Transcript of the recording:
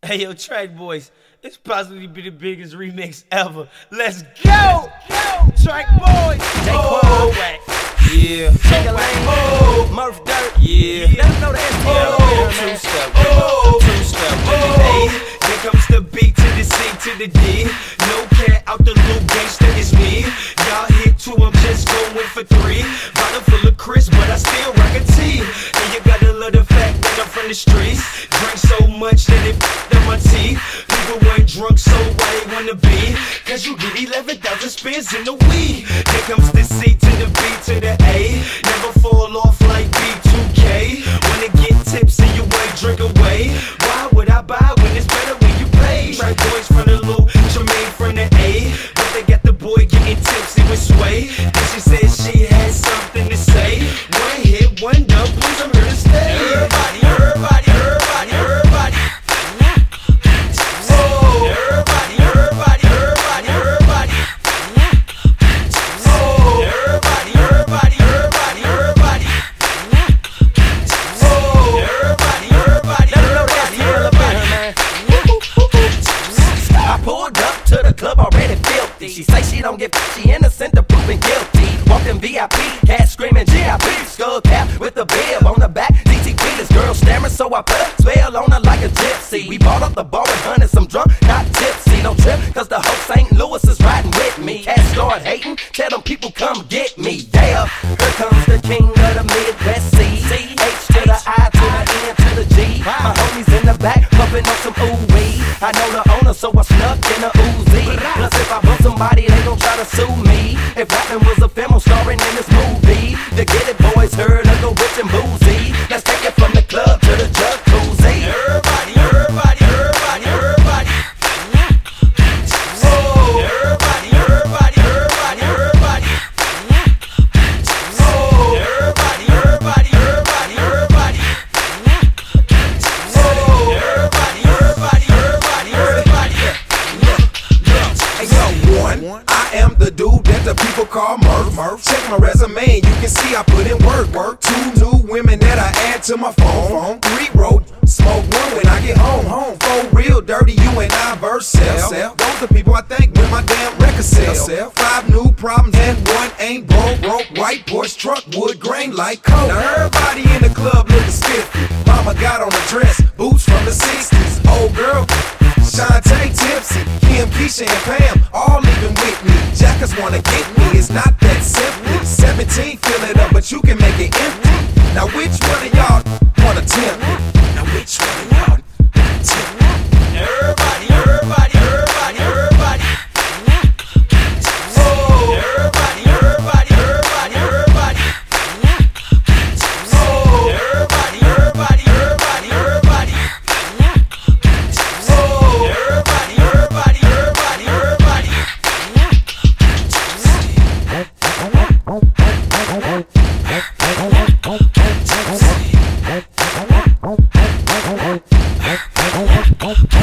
Hey, yo, Track Boys, it's possibly be the biggest remix ever. Let's go! Track Boys! Daquan, Yeah. Take a lane, Murph Dirt, Yeah. let them know the STL. Two-step, two-step. Hey, here comes the B to the C to the D. No cat out the loop, gangsta is me. Y'all hit two, I'm just going for three. Bottle full of Chris, but I still rock a T. And you gotta love the fact that I'm from the streets. Drink so much that it f***ed up my teeth. People weren't drunk, so why they wanna be? Cause you get 11,000 spins in the weed. Here comes the C to the B to the A. Never fall off like B2K. Wanna get tipsy, you ain't drink away. Why would I buy when it's better when you pay? Track Boys from the loop, Jermaine from the A. But they got the boy getting tipsy with Sway. And she said she had something to say. One hit, one dub, please, I'm here to stay. Everybody. She say she don't get she innocent to proving guilty. Walked in VIP, cat screaming GIP. Skull cap with a bib on the back. DTP, this girl staring, so I put a spell on her like a gypsy. We bought up the bar and hunted some drunk, not tipsy. No trip, cause the whole St. Louis is riding with me. Cats start hating, tell them people come get me. Yeah, here comes the king of the Midwest C. H to the I to the N to the G. My homies in the back, pumping on some ooh-wee. I know the owner, so I snuck in a Uzi. Plus if I bump somebody, they gon' try to sue me. If rapping was a film, I'm starring in this movie. To get it, boys, heard I go rich and boozy. Let's take it from the club to the jacuzzi. Everybody. I am the dude that the people call Murph. Check my resume and you can see I put in work. Two new women that I add to my phone. 3 road, smoke 1 when I get home. 4 real dirty, you and I verse sell. Those the people I think when my damn record sell. 5 new problems and 1 ain't broke. White Porsche truck, wood grain like coke. Now everybody in the club looking spiffy. Mama got on a dress, boots from the 60s. Old girl, Shantae tipsy, Kim, Keisha, and Pam, all leaving with me. Jackers wanna get me, it's not that simple. 17, fill it up, but you can make it empty. Now which one of y'all wanna tempt me? Now which one of y'all wanna tempt me? Everybody. Oh.